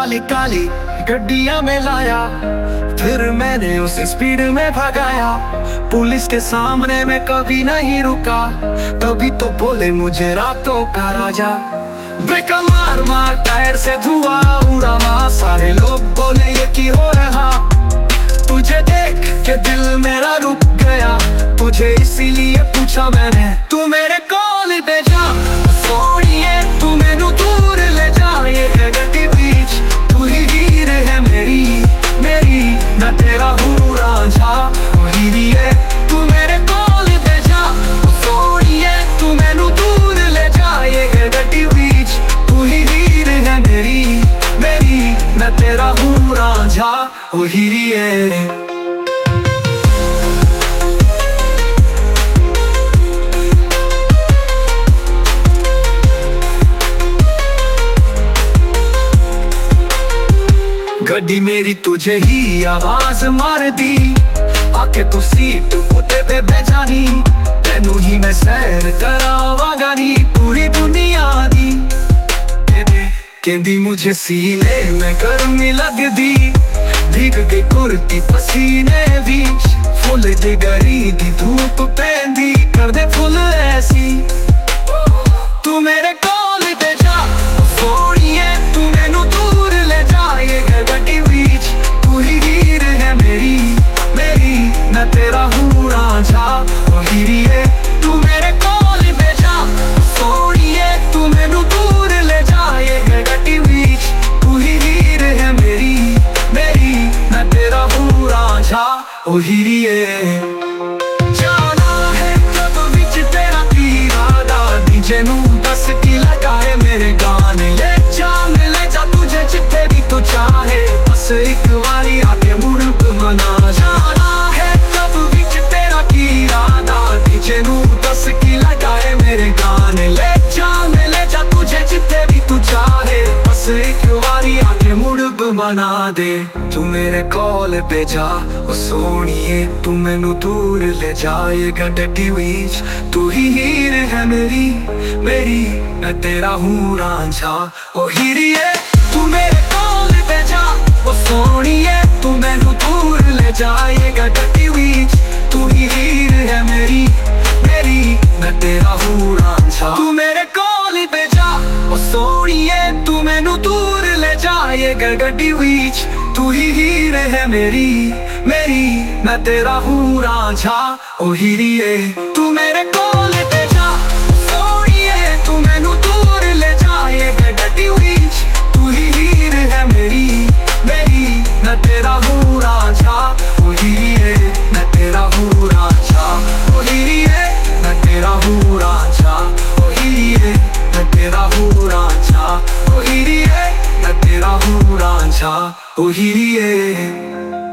काली काली गड्डियां में लाया, फिर मैंने उसे स्पीड में भगाया। पुलिस के सामने मैं कभी नहीं रुका, तभी तो बोले मुझे रातों का राजा। ब्रेक मार मार टायर से धुआं उड़ा, सारे लोग बोले ये की हो रहा। तुझे देख के दिल मेरा रुक गया, तुझे इसीलिए पूछा मैंने, तू मेरे कॉल पे जा सोनिए, तू मैनू दूर ले जा। ये है गड्डी बीच, तू ही हीर है मेरी मेरी, मैं तेरा हूँ रांझा ओ हीरिए। तू मेरे कॉल पे जा सोनिए, तू मैनू दूर ले जा। ये है गड्डी बीच, तू ही हीर है मेरी मेरी, मैं तेरा हूँ रांझा ओ हीरिए। गड्डी मेरी तुझे ही आवाज मार दी, आके तू सीट उत्ते पे बैठानी, तेनू ही मैं सैर करावांगा नी पूरी दुनिया दी। कहंदी मुझे सीने में गर्मी लगदी, भीग गई कुर्ती पसीने बीच, फुल दी गरी दी धूप पैंदी कर दे फुल ऐसी। तू मेरे कॉल पे जा सोनिए, तू मैनू दूर ले जा। ये गड्डी बीच, तू ही हीर है मेरी मेरी, मैं तेरा हूँ रांझा ओ हीरिए। तू मेरे कॉल पे जा सोनिए, तू मैनू दूर ले जा। ये गड्डी बीच, तू ही हीर है मेरी मेरी, मैं तेरा हूँ रांझा ओ हीरिए। जाना है कब विच तेरा इरादा, डीजे नू दस की लगाए मेरे गाने, ले जा तुझे जिथे भी तू चाहे, बस एक बारी आके मुड़ मना। जाना है कब विच तेरा इरादा, डीजे नू दस की लगाए मेरे गाने, ले जा तुझे जिथे भी तू चाहे, बस एक बारी आके मुड़ मना दे। तू मेरे कॉल पे जा ओ सोनिए, तू मैनू दूर ले जा। ये गड्डी बीच, तू ही हीर है मेरी मेरी, मैं तेरा हूँ रांझा ओ हीरिए। तू मेरे कॉल पे जा ओ सोनिए, तू मैनू दूर ले जा। ये गड्डी बीच, तू ही हीर है मेरी मेरी, मैं तेरा हूँ रांझा। तू मेरे कॉल पे जा ओ सोनिए, तू मैनू दूर ले जा। ये गड्डी बीच, तू ही हीर है मेरी मेरी, मैं तेरा हूँ रांझा ओ हीरिए। तू मेरे कॉल पे जा सोनिए, तू मैनू दूर ले जा। ये गड्डी बीच, तू ही हीर है मेरी मेरी, मैं तेरा हूँ रांझा ओ हीरिए। मैं तेरा हूँ रांझा ओ हीरिए, मैं तेरा हूँ रांझा ओ हीरिए। मैं तेरा हूँ रांझा ओ हीरिए, मैं तेरा हूँ रांझा ओ हीरिए।